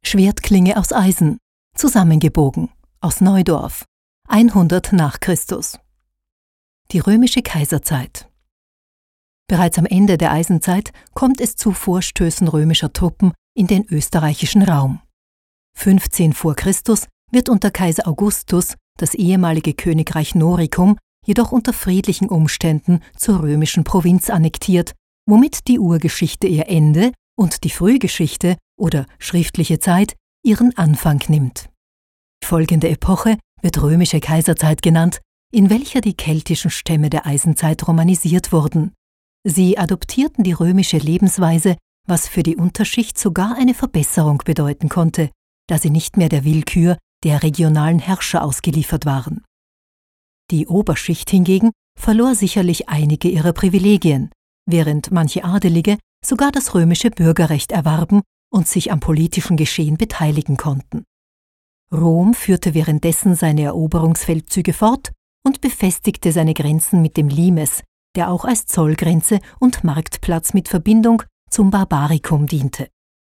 Schwertklinge aus Eisen, zusammengebogen, aus Neudorf, 100 nach Christus. Die römische Kaiserzeit. Bereits am Ende der Eisenzeit kommt es zu Vorstößen römischer Truppen in den österreichischen Raum. 15 vor Christus wird unter Kaiser Augustus das ehemalige Königreich Noricum jedoch unter friedlichen Umständen zur römischen Provinz annektiert, womit die Urgeschichte ihr Ende und die Frühgeschichte oder schriftliche Zeit ihren Anfang nimmt. Die folgende Epoche wird römische Kaiserzeit genannt, in welcher die keltischen Stämme der Eisenzeit romanisiert wurden. Sie adoptierten die römische Lebensweise, was für die Unterschicht sogar eine Verbesserung bedeuten konnte, da sie nicht mehr der Willkür der regionalen Herrscher ausgeliefert waren. Die Oberschicht hingegen verlor sicherlich einige ihrer Privilegien, während manche Adelige sogar das römische Bürgerrecht erwarben und sich am politischen Geschehen beteiligen konnten. Rom führte währenddessen seine Eroberungsfeldzüge fort und befestigte seine Grenzen mit dem Limes, der auch als Zollgrenze und Marktplatz mit Verbindung zum Barbaricum diente.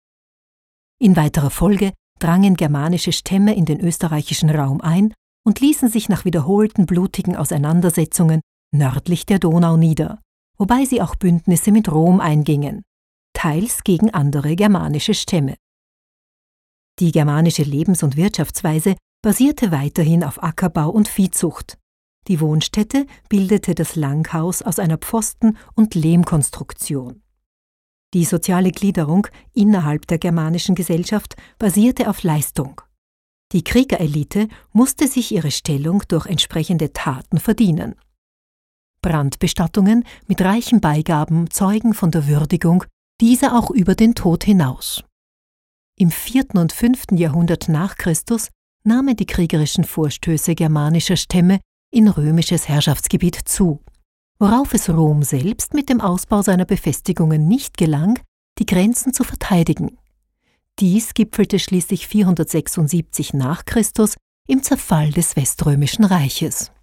In weiterer Folge drangen germanische Stämme in den österreichischen Raum ein und ließen sich nach wiederholten blutigen Auseinandersetzungen nördlich der Donau nieder, wobei sie auch Bündnisse mit Rom eingingen, teils gegen andere germanische Stämme. Die germanische Lebens- und Wirtschaftsweise basierte weiterhin auf Ackerbau und Viehzucht. Die Wohnstätte bildete das Langhaus aus einer Pfosten- und Lehmkonstruktion. Die soziale Gliederung innerhalb der germanischen Gesellschaft basierte auf Leistung. Die Kriegerelite musste sich ihre Stellung durch entsprechende Taten verdienen. Brandbestattungen mit reichen Beigaben zeugen von der Würdigung dieser auch über den Tod hinaus. Im 4. und 5. Jahrhundert nach Christus nahmen die kriegerischen Vorstöße germanischer Stämme in römisches Herrschaftsgebiet zu, worauf es Rom selbst mit dem Ausbau seiner Befestigungen nicht gelang, die Grenzen zu verteidigen. Dies gipfelte schließlich 476 nach Christus im Zerfall des Weströmischen Reiches.